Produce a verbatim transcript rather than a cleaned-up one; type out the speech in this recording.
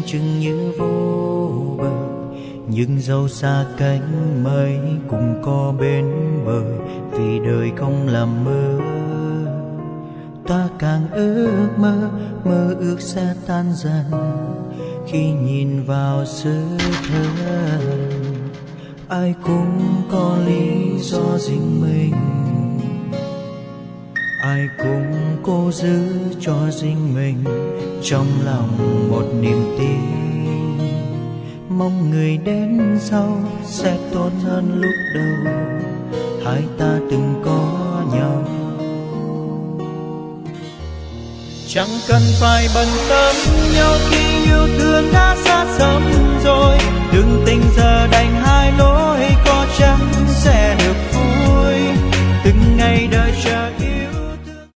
chừng như vô bờ, nhưng dẫu xa cánh mây cũng có bên bờ, vì đời không làm mơ. Ta càng ước mơ, mơ ước sẽ tan dần khi nhìn vào sự thật. Ai cũng có lý do riêng mình, ai cũng cố giữ cho riêng mình trong lòng một niềm tin, mong người đến sau sẽ tốt hơn lúc đầu hai ta từng có nhau. Chẳng cần phải bận tâm nhau khi yêu thương đã xa xăm rồi, đừng tình giờ đành hai lối có chăng sẽ được vui, từng ngày đợi chờ